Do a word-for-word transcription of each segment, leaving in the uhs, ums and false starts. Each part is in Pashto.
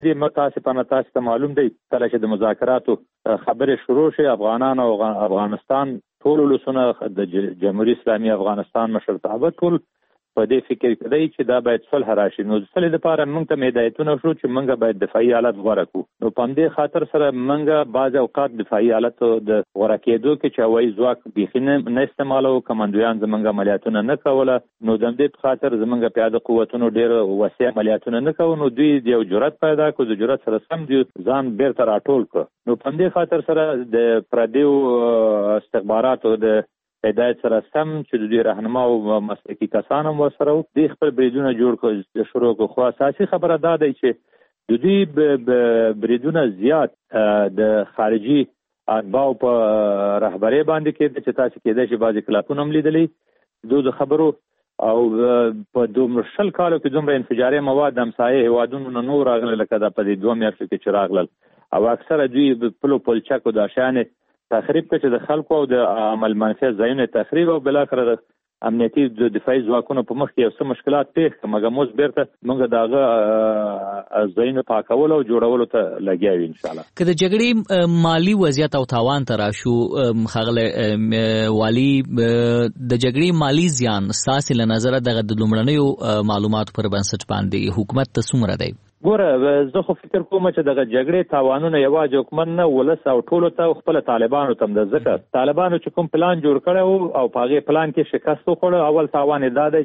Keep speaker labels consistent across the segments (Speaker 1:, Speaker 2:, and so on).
Speaker 1: دې متاسفانه تاسو ته معلوم دی کله چې د مذاکراتو خبرې شروع شي افغانان او افغانستان ټول ولسونه د جمهوریت اسلامي افغانستان مشرتابه ټول په دې فکر کې دی چې دا باید صلح راشي. نو صلح لپاره موږ ته هدایتونه شو چې موږ باید دفاعي حالت غوره کړو. نو په دې خاطر سره موږ بعض اوقات دفاعي حالت د غوره کېدو کې چې هوایي ځواک بیخي نه استعمالو، کمانډویان زموږ عملیاتونه نه کوله. نو د دې په خاطر زموږ پیاده قوتونو ډېر وسیع عملیاتونه نه کوو. نو دوی د یو جرأت پیدا کړو، د جرأت سره سم دوی ځان بیرته راټول کړ. نو په دې خاطر سره د پردیو استخباراتو د هدایت سره سم چې د دوی رهنما او مسلکي کسان هم ورسره وو، دوی خپل بریدونه جوړ کړل شروع کړو. خو اساسي خبره دا دی چې د دوی بریدونه زیات د خارجي اتباعو په رهبرۍ باندې کېده چې تاسو کېدای شي بعضې کلاپونه هم لیدلی دوی د خبرو او په دومره شل کالو کې دومره انفجاري مواد د همسایه هېوادونو نه نور راغلل لکه دا په دې دوه میاشتو کې چې راغلل، او اکثره دوی پلو پلچکو دا شیانې تخریب کړي چې د خلکو او د عمل منفعه ځایونه تخریب او بالاخره د امنیتي د دفاعي ځواکونو په مخ کې یو څه مشکلات پیښ کړه. مګر موږ بیرته موږ د هغه ځایونه پاکولو او جوړولو ته لګیا یو. انشاءالله
Speaker 2: که د جګړې مالي وضعیت او تاوان ته راشو ښاغلی والي، د جګړې مالي زیان ستاسې له نظره دغه د لومړنیو معلوماتو پر بنسټ باندې حکومت ته څومره دی؟
Speaker 1: ګوره زه خو فکر کوم چې دغه جګړې تاوانونه یوازې حکومت نه ولس او ټولو ته خپل طالبانو ته د ځکه طالبانو چې کوم پلان جوړ کړی او په هغې پلان کې شکست وخوړه. اول تاوان یې دا دی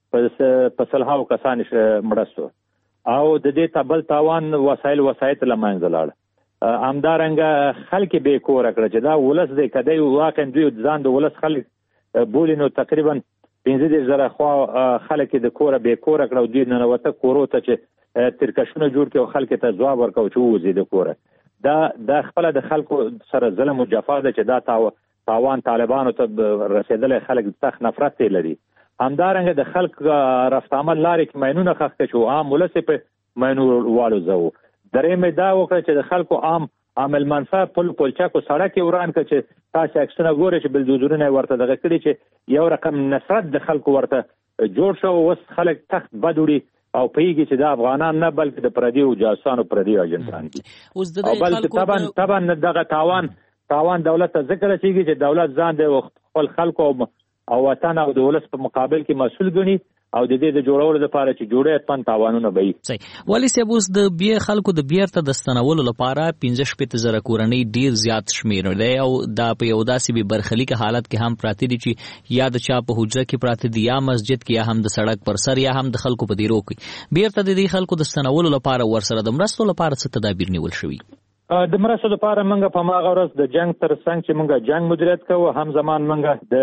Speaker 1: چې په سلهاو کسان مړه سو او د دې ته بل تاوان وسایل وسایط له منځه لاړه. همدارنګه خلک بې کوره کړه چې دا ولس دی که دی واقعا دوی ځان د ولس خلک بولي نو تقریبا پنځه دېرش زره خوا خلک د کوره بې کوره کړه او دوی ننوته کورو ته چې ترکشونه جوړ کړي او خلکو ته ځواب ورکړو چې ووځي د کوره. دا د خپله د خلکو سره ظلم او جفا ده چې دا تاوان طالبانو ته رسېدلی، خلک سخت نفرت یې لري. همدارنګه د خلک رفت عمل لارې کې ماینونه ښخ کړه چې عام ولس یې په ماینو والوځوو. درېیم یې دا وکړه چې د خلکو عام عمل منفعه پل پلچکو سړک یې وران کړه چې تاسې عکسونه ګورئ چې بلدوزرونه یې ورته دغه کړي چې یو رقم نصرت د خلکو ورته جوړ شو. اوس خلک تخت بد وړي او پیږي چې دا افغانان نه بلکې د پردیو جاسوسانو پردیو اجنټان دي. او بلکې طبعا طبعا دغه تاوان تاوان دولت ته ذکر رسیږي چې دولت ځان د خپل خلکو او وطن او د ولس په مقابل کې مسؤل ګڼي او د دې د جوړولو لپاره چې جوړې پن تاوانونه به وي.
Speaker 2: صحیح. والي صاحب اوس د بیا خلکو د بیرته د ستنولو لپاره پنځه شپېته زره کورنۍ ډیر زیات شمیر دی او دا په یو داسې بې برخلیکه حالت کې هم پراته دي چې یا د چا په حجره کې پراته دي یا مسجد کې یا هم د سړک پر سر یا هم د خلکو په دیرو کې. بیرته د دې خلکو د ستنولو لپاره ورسره د مرستو لپاره څه تدابیر نیول شوي؟
Speaker 1: د مرستو لپاره موږ په هغه ورځ د جنگ تر څنګ چې موږ جنگ مدیریت کوو، هم زمان موږ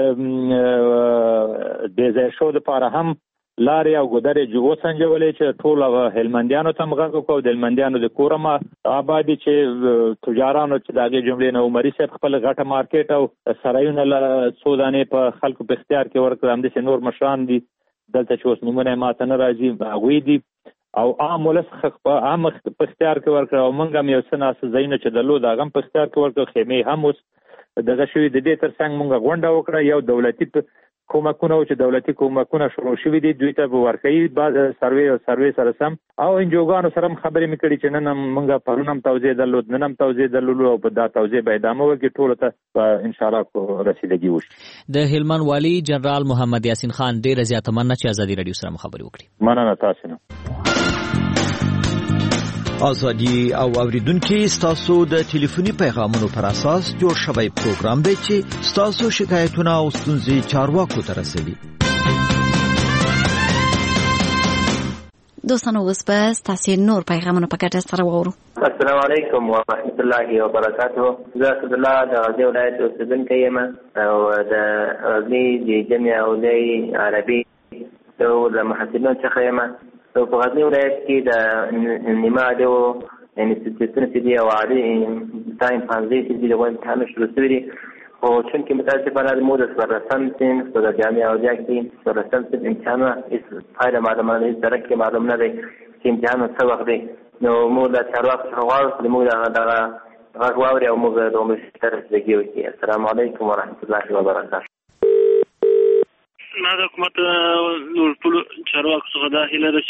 Speaker 1: د بې ځای شو لپاره هم لارې او ګودرې جو وسنجولې چې ټول هلمندیانو ته مغږ وکړو. د هلمندیانو د کورما آبادي چې تجارانو چې د هغې جملې نه عمري صاحب خپل غټه مارکیټ او سرایونه څو دانې په خلکو په اختیار کې ورکړل. همداسې نور مشران دي دلته چې اوس نومونه یې ماته نه راځي هغوی دي او عام ولس عام په اختیار کې ورکړه. او موږ هم یو څه ناسه ځایونه چې درلود هغه هم په اختیار کې ورکړه. خیمې هم اوس دغه شوي. د دې تر څنګ موږ غونډه وکړه، یو دولتي کومکونه او چې دولتي کومکونه شروع شوي دي دوی ته به ورکوي بعض سروې او سروې سره سم او انجوګانو سره هم خبرې مې کړي چې نن هم موږ پرون هم توضیح درلود نن هم توضیح درلودو او په دا توضیح به ادامه وکړي ټولو ته به انشاءالله رسیدګي وشي.
Speaker 2: د هلمند والي جنرال محمد یاسین خان ډېره زیاته مننه چې ازادي راډیو سره خبرې وکړي.
Speaker 1: مننه تاسو نه.
Speaker 3: ازادي او اوریدونکو ستاسو د ټلیفوني پیغامونو پر اساس جوړ شوی پروګرام دی چې ستاسو شکایتونه او ستونزې چارواکو ته رسوي.
Speaker 4: دوستانو اوس به ستاسو نور پیغامونه په ګډه سره واورو.
Speaker 5: السلام علیکم ورحمت الله وبرکاته. زه اسد الله د غزنی ولایت اوسیدونکی یم او د غزنی د جامعه اولي عربي او د محصلینو څخه یم. او په غزنی ولایت کې د نیمه عالیو انسټیټیوټونه چې دي او عالي امتحان پانزده چې دي د امتحان شروع شوي دي، خو چونکې متاسفانه مو د څوارلسم صنف په جامعه اولیا کې څوارلسم صنف امتحانونه هېڅ پایله معلومه نه، هېڅ درک کې معلوم نه دی چې امتحان څه وخت دی. نو موږ له چارواکو څخه غواړو چې موږ دغه غږ واوري او موږ د عمر ته رسیدګي وکړي. السلام علیکم ورحمت الله وبرکاته.
Speaker 6: ما د حکومت ټولو چارواکو څخه دا هیله ده چې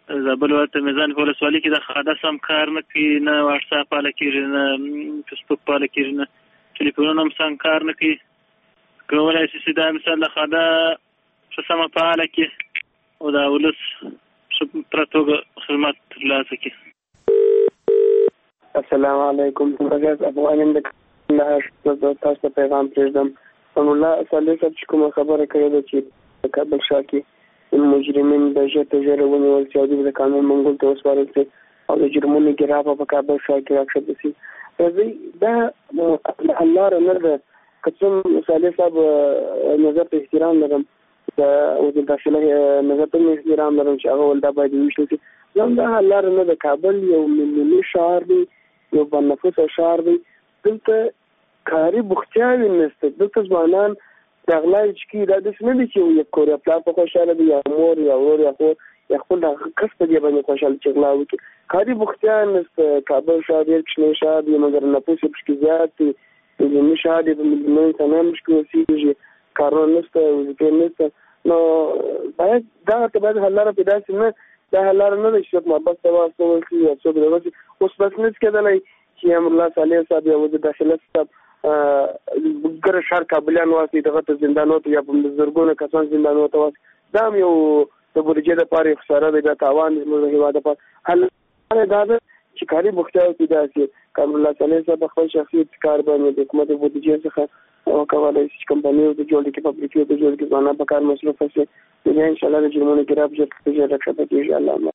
Speaker 6: زابل ولایت میزان په ولسوالۍ کې د خاده سم کار نه کوي، نه واتساپ پاله کېږي، نه فیسبوک پاله کېږي، نه ټلیفونونه هم سم کار نه کوي. کولی شي چې دا مثال د خاده ښه سمه فعاله کړي او د ولس ښه پوره توګه خدمات ترلاسه کړي.
Speaker 7: السلام علیکم. زه افغان یم د کندهار. تاسو ته پیغام پرېږدم. الله صالح صاحب چې کومه خبره کړې ده چې د کابل ښار کې مجرمین د ژر تر ژره ونیول شي او دوی د قانون منګول ته وسپارل شي او د جرمونو ګراف په کابل ښار کې راښکته شي. راځئ دا حل لاره نه ده. که څوم صالح صاحب نظر ته احترام لرم، د وزیر داخله نظر ته احترام لرم چې هغه ول دا باید وویشتل شي. زم دا حل لاره نه ده. کابل یو ملي ښار دی، یو بانفوسه ښار دی. دلته کاري بوختیاوې نشته. دلته ځوانان دغلای چې کی دا د سمې دي چې یو کور خپل په خوشاله دي، یا مور یا ور یا خو یا خپل د کس په دی باندې خوشاله چې غلا وکړي. کاري بوختیا نشته. کابل ښار ډېر کوچنی ښار دی، مګر نفوس یې پکې زیات دی. د ملي ښار دی، په ملي تمام مشکل اوسېږي، کارونه نشته، وظیفې نشته. نو باید دغه ته باید حل لاره پیدا شي. نه دا حل لاره نه ده چې څوک محبت ته واستول شي یا څوک دغه شي. اوس بس نشي کېدلی چې امرالله صالح صاحب یا وزیر داخله صاحب ګره ښار کابلیان واسي دغه ته زندانو ته یا په زرګونو کسان زندانو ته واسي. دا هم یو د بودیجې دپاره یې خساره دی، دا تاوان دی زموږ د هېواد دپاره. حل دا ده چې کاري بوختیاوې پیدا شي. که امرالله صالح صاحب خپل شخصي ابتکار باندې د حکومت د بودیجې څخه وکولی شي چې کمپنیو ته جوړ کړي، فابریکې ته جوړ کړي، ځوانان په کار مصروفه شي، نو بیا انشاءالله د جرمونو ګراف ژر تر ژره راښکته کېږي. الله.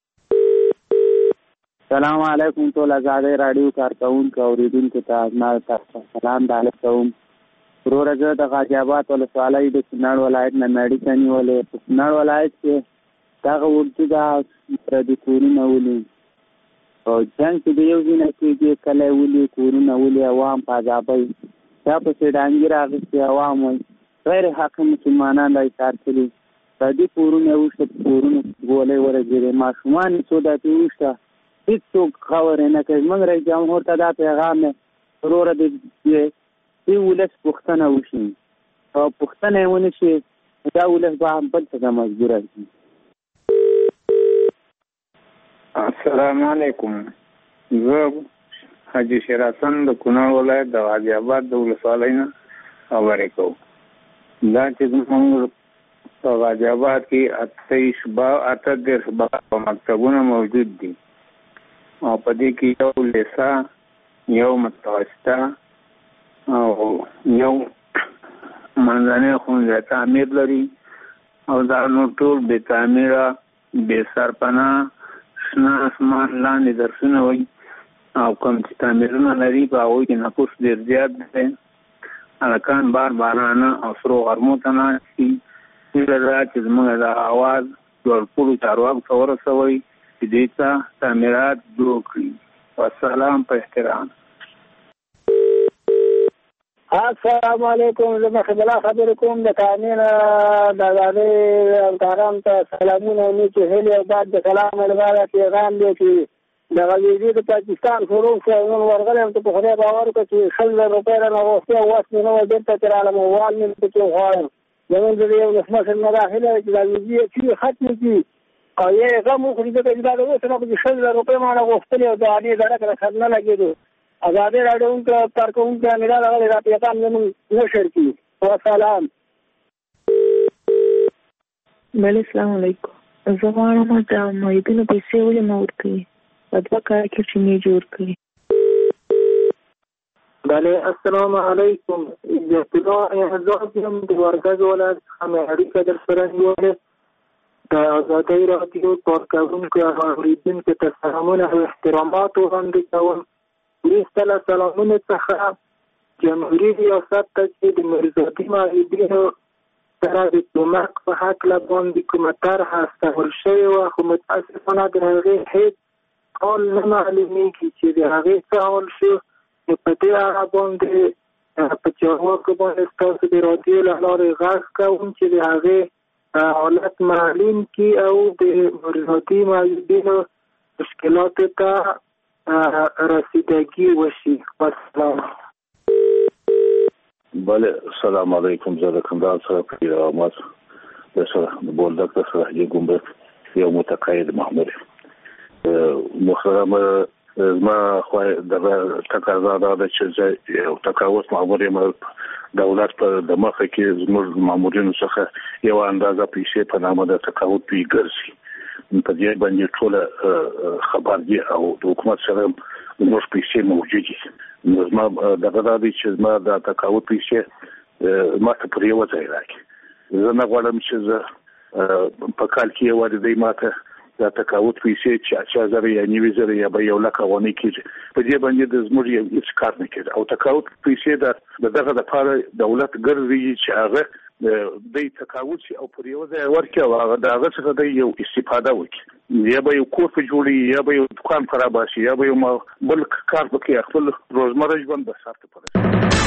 Speaker 8: سلام علیکم ټول ازادۍ راډیو کارکوونکو اوریدونکو ته زما تاسو سلام تعالی کوم. وروره زه د غازي آباد ولسوالۍ د کونړ ولایت نه مېډیکه نیولې. په کونړ ولایت کې دغه اردو د پردي کورونه ولي او جنګ چې د یو ځای نه کېږي، کلی ولي، کورونه ولي، عوام په عذابوي. دا پسې ډانګي راغستې عوام وایي غیر حق مسلمانان را ایثار کړي. پردي کورونه وشته، کورونه ګولۍ ورګېدې، ماشومان یې څو داسې وشته، هېڅوک خبرې نه کوي. موږ رئیس جمهور ته دا پیغام دی وروره د دې ولس پوښتنه وشي او پوښتنه یې ونه شي دا ولس به هم بل څه ته مجبوره شي.
Speaker 9: السلام علیکم. زه حاجي شیر حسن د کونړ ولایت د غازي آباد د ولسوالۍ نه خبرې کوم. دا چې زموږ په غازي آباد کې اته اته دېرش مکتبونه موجود دي او په دې کې یو لیسا، یو متوسطه او یو منځنی ښوونځی تعمیر لري او دا نور ټول بې تعمیره، بې سرپناه، شنه اسمان لاندې درسونه وایي او کوم چې تعمیرونه لري په هغوی کې نفوس ډېر زیات دی. هلکان بار بارانه او سرو غرمو ته ناست دي. هیله ده چې زموږ د اواز لوړپوړو چارواکو ته ورسوئ چې دې ته تعمیرات جوړ کړي. والسلام په احترام.
Speaker 10: السلام علیکم. زه مخې بلا خبرې کوم د کامین د ازادۍ همکارانو ته سلامونه او نیکې هیلې او بعد د سلام لپاره پیغام دی چې دغه ویزې د پاکستان شروع شوه. نن ورغلی یم ته په خدای باور وکړه چې شل زره روپۍ رانه غوښتې او وس مې نه وی بېرته چې رالم وال مې پکې وغواړم. زمونږ د یو ولسمشر نه دا هیله ده چې دا ویزې یې چې ختمې کړي او یا یې غم وخوري ځکه چې دا د اوس نه پکې شل زره روپۍ ما نه غوښتلې او د هغې درک را سر نه لګېدو. ازادۍ راډیو کارکوونکي امیر راغلی دا پیغام زموږ نشر کړي. وسلام.
Speaker 11: بله السلام علیکم. زه غواړم د معیدینو پیسې ولې نه ورکوي په دوه کال کې چې مې جوړ کړي.
Speaker 12: بله السلام علیکم. د اطلاع اعزاز یم د ورګز ولایت څخه مې اړیکه در سره نیولې. د ازادۍ راډیو کارکوونکو او اورېدونکو ته سلامونه او احترامات وړاندې کوم. وروسته له سلامونو څخه جمهوري ریاست ته چې د مرزادي معیدینو سره د کومک په هکله باندې کومه طرحه استول شوې وه، خو متاسفانه د هغې هېڅ حال نه معلومېږي چې د هغې څه حال شو. نو په دې اړه باندې په چارواکو باندې ستاسو د راډیو له لارې غږ کوم چې د هغې حالت معلوم کړي او د مرزادي معیدینو مشکلاتو ته رسیدگی وشي. والسلام.
Speaker 13: بله السلام علیکم. زه د کندهار سره پیغامات د سره د بولدک سره د ګمرک یو متقاعد محمود محترم ما خو د تقاضا ده چې یو تقاوت ماموري دولت په د مخه کې زموږ مامورینو څخه یو اندازه پیسې په نامه د تقاوت پی ګرځي په دې باندې ټول خبر دي او د حکومت سره موږ پیسې موجود دي نو ما دغه د دې چې ما د تقاوت پیسې ما ته پر یو ځای راکې زه نه غواړم چې زه په کال کې یو د ماته د تقاوت پیسې چې اچا زره یا نیوي زره یا به یو لکه ونی کېږي په دې باندې د زموږ یو هیڅ کار نه کېږي او تقاوت پیسې د دغه لپاره دولت ګرځي چې هغه د تقاوت او پر یو ځای ورکړي او هغه د هغه څخه د یو استفاده وکړي یا به یو کور په جوړي یا به یو دکان خراب شي یا به یو بل کار وکړي خپل روزمره ژوند به سخت پرې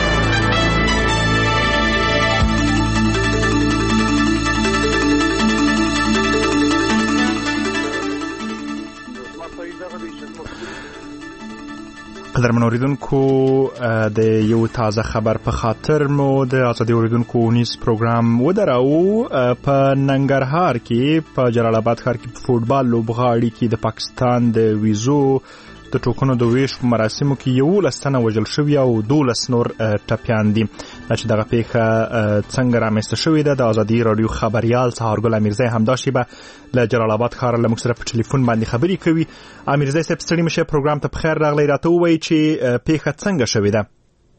Speaker 14: قدرمن اوریدونکو د یو تازه خبر په خاطر مو د ازادي اوریدونکو نیوز پروګرام ودراو په ننګرهار کې په جلال آباد ښار کې په فوټبال لوبغاړي کې د پاکستان د ویزو د ټوکنو د ویش په مراسمو کې یو لستنه وجل شوی او دولس نور ټپیان دي چې دغه پیښه څنګه رامنځته شوې ده د ازادي رادیو خبريال سهارګل امیرزی همدا شیبه له جلال آباد ښار له موږ سره په ټلیفون باندې خبرې کوي. امیرزی صاحب ستړي مشه پروګرام ته بخیر راغلی راته ووایي چې پیښه څنګه شوې ده.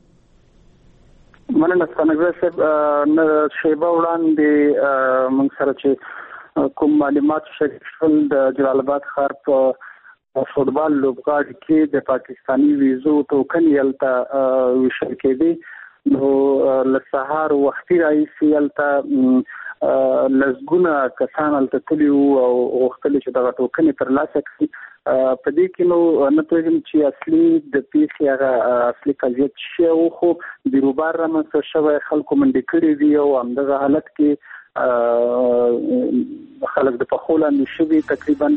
Speaker 15: مننه ستنګر صاحب شیبه وړاندې موږ سره چې کوم معلومات شریکول د جلال آباد ښار په فوټبال لوبغاړي کې د پاکستانی ویزو ټوکن یلته وشل کېدی نو له سهار وختي راځي یلته لزګونه کسان هلته تللي وو او غوښتل چې دغه ټوکن ترلاسه کړي. په دې کې نو نه پوهېږم چې اصلي د پیښې هغه اصلي قضیه څه شی و خو بیروبار رامنځته شوی خلکو منډې کړې دي او همدغه حالت کې خلک د پخو لاندې شوي تقریبا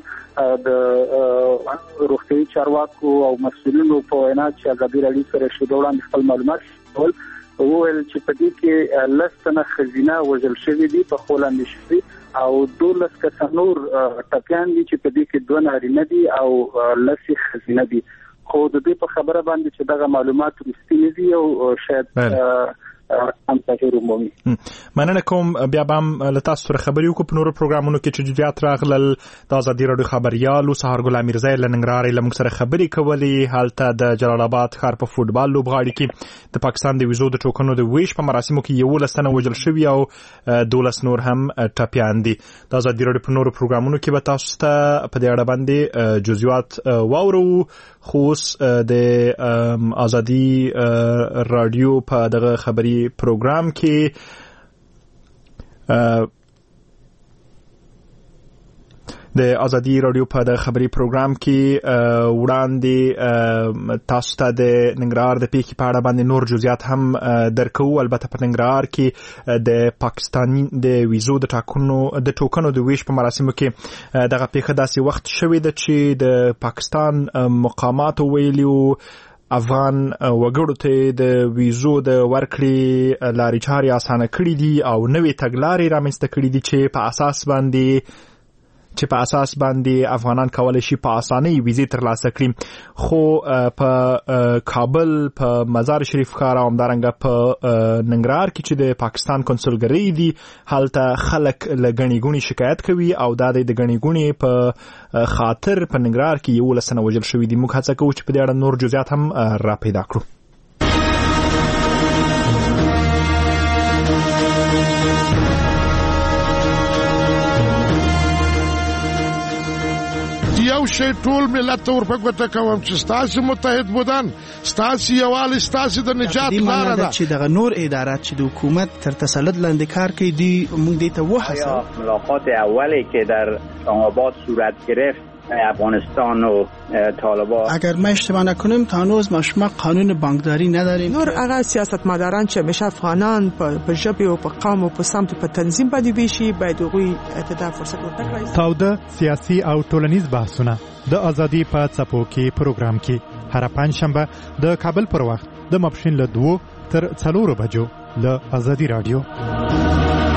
Speaker 15: د روغتیايي چارواکو او مسؤلینو په وینا چې ازادي راډیو سره شیبه وړاندې خپل معلومات ډول وویل چې په دې کې لس تنه ښځینه وژل شوي دي پخو لاندې شوي او دولس کسه نور ټپیان دي چې په دې کې دوه نارینه دي او لس یې ښځینه دي خو د دې په خبره باندې چې دغه معلومات رښتیني دي او شاید هم تغیر مومي.
Speaker 14: مننه کوم بیا به هم له تاسو سره خبرې وکړو په نورو پروګرامونو کې چې جزئیات راغلل. د ازادي راډیو خبريالو سهارګل امیرزی له ننګرهار له موږ سره خبرې کولې. هلته د جلال آباد ښار په فوټبال لوبغاړي کې د پاکستان د ویزو د ټوکنو د ویش په مراسمو کې یولس تنه وژل شوي او دولس نور هم ټپیان دي. د ازادي راډیو په نورو پروګرامونو کې به تاسو ته په دې اړه باندې جزئیات واورو خو د ازادي راډیو په دغه خبري پروګرام کې د ازادي راډیو په د خبري پروګرام کې وړاندې تاسو ته د ننګرهار د پیښې په اړه باندې نور جزئیات هم درکو. البته په ننګرهار کې د پاکستاني د ویزو د ټاکنو د ټوکنو د ویش په مراسمو کې دغه پیښه داسې وخت شوې ده چې د پاکستان مقاماتو ویلو افغان وګړو ته د ویزو د ورکړې لارې چارې اسانه کړې دي او نوې تګلارې رامنځته کړې دي چې په اساس باندې چې په اساس باندې افغانان کولای شي په اسانۍ ویزې ترلاسه کړي. خو په کابل په مزار شریف ښار او همدارنګه په ننګرهار کې چې د پاکستان کنسولګرۍ دي هلته خلک له ګڼې ګوڼې شکایت کوي او دا د ګڼې ګوڼې په خاطر په ننګرهار کې یولس تنه وژل شوي دي. موږ هڅه کوو چې په دې اړه نور جزئیات هم را پیدا کړو.
Speaker 16: یو شی ټول ملت ته ورپګوته کوم چې ستاسو متحد بودن ستاسو یوال ستاسو د نجات لاره ده
Speaker 17: چې دغه نور ادارات چې د حکومت تر تسلط لاندې کار کوي دی موږ دې ته وحسه
Speaker 18: ملاقات اولی که در آباد صورت گرفت افغانستان و طالبان
Speaker 17: اگر ما اشتباه نکنیم تا هنوز ما شما قانون بانکداری نداریم.
Speaker 19: نور هغه سیاستمداران چې همیشه افغانان په ژبه او په قوم او په سمت په تنظیم باندې ویشي باید هغوی ته فرصت ورکړي.
Speaker 20: تاوده سیاسي او ټولنیز بحثونه د ازادي په څپو کې پروګرام کې هر پنځ شنبه د کابل پر وخت د ماپښین له دوه تر څلورو بجو له ازادي رادیو.